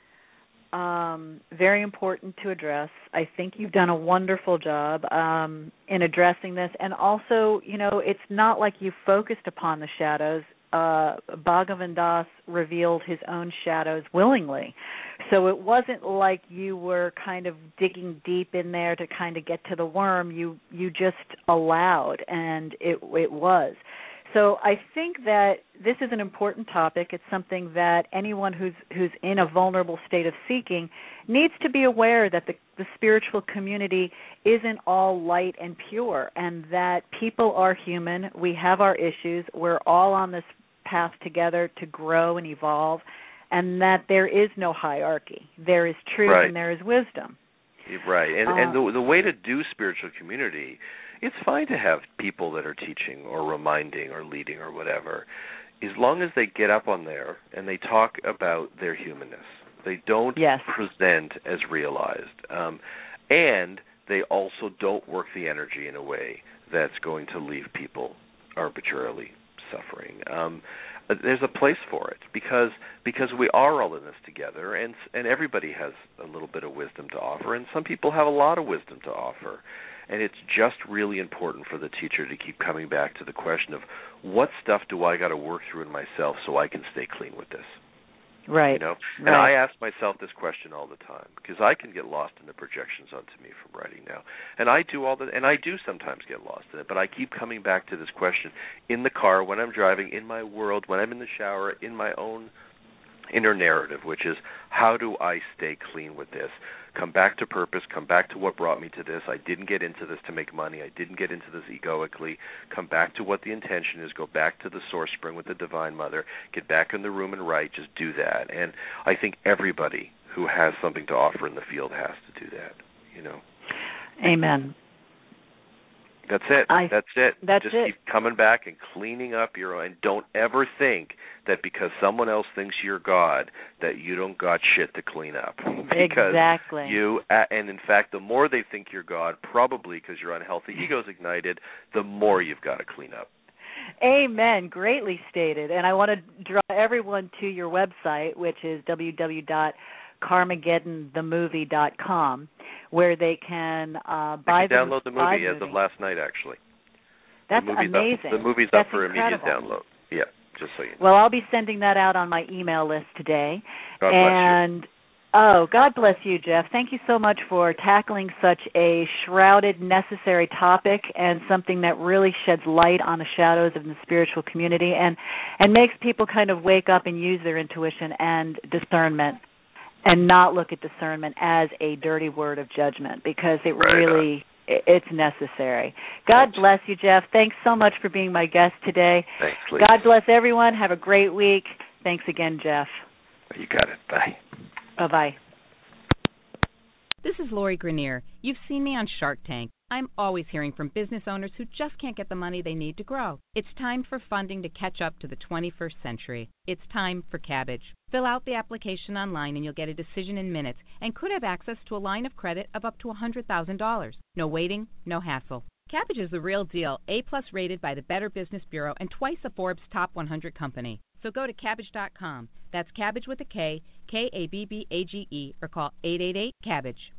very important to address. I think you've done a wonderful job in addressing this. And also, it's not like you focused upon the shadows. Bhagavan Das revealed his own shadows willingly. So it wasn't like you were kind of digging deep in there to kind of get to the worm. You just allowed, and it was. So I think that this is an important topic. It's something that anyone who's in a vulnerable state of seeking needs to be aware that the spiritual community isn't all light and pure, and that people are human. We have our issues. We're all on this path together to grow and evolve, and that there is no hierarchy. There is truth,
right.
And there is wisdom.
Right, and the way to do spiritual community, it's fine to have people that are teaching or reminding or leading or whatever, as long as they get up on there and they talk about their humanness. They don't present as realized, and they also don't work the energy in a way that's going to leave people arbitrarily suffering. There's a place for it because we are all in this together, and everybody has a little bit of wisdom to offer, and some people have a lot of wisdom to offer. And it's just really important for the teacher to keep coming back to the question of what stuff do I got to work through in myself so I can stay clean with this.
Right.
You know?
Right.
And I ask myself this question all the time because I can get lost in the projections onto me from writing now. And I do sometimes get lost in it, but I keep coming back to this question in the car, when I'm driving, in my world, when I'm in the shower, in my own inner narrative, which is how do I stay clean with this? Come back to purpose, come back to what brought me to this. I didn't get into this to make money. I didn't get into this egoically. Come back to what the intention is. Go back to the source spring with the Divine Mother. Get back in the room and write. Just do that. And I think everybody who has something to offer in the field has to do that, you know.
Amen.
That's it. That's it.
Just
keep coming back and cleaning up your own. And don't ever think that because someone else thinks you're God that you don't got shit to clean up. Because
exactly.
And in fact, the more they think you're God, probably because your unhealthy ego's ignited, the more you've got to clean up.
Amen. Greatly stated. And I want to draw everyone to your website, which is www.carmageddonthemovie.com, where they can buy the
download the movie as of last night, actually.
That's amazing.
The movie's
That's
up for
incredible.
immediate download. Yeah, just so you know.
Well, I'll be sending that out on my email list today.
God bless you.
Oh, God bless you, Jeff. Thank you so much for tackling such a shrouded, necessary topic and something that really sheds light on the shadows of the spiritual community and makes people kind of wake up and use their intuition and discernment and not look at discernment as a dirty word of judgment because it's necessary. God bless you, Jeff. Thanks so much for being my guest today.
Thanks, Lisa.
God bless everyone. Have a great week. Thanks again, Jeff.
You got it. Bye.
Bye-bye.
This is Lori Grenier. You've seen me on Shark Tank. I'm always hearing from business owners who just can't get the money they need to grow. It's time for funding to catch up to the 21st century. It's time for Cabbage. Fill out the application online and you'll get a decision in minutes and could have access to a line of credit of up to $100,000. No waiting, no hassle. Cabbage is the real deal, A+ rated by the Better Business Bureau and twice a Forbes Top 100 company. So go to Kabbage.com. That's Cabbage with a K, Kabbage, or call 888-CABBAGE.